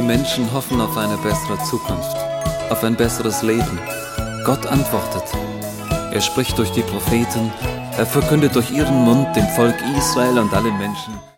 Menschen hoffen auf eine bessere Zukunft, auf ein besseres Leben. Gott antwortet. Er spricht durch die Propheten, er verkündet durch ihren Mund dem Volk Israel und allen Menschen,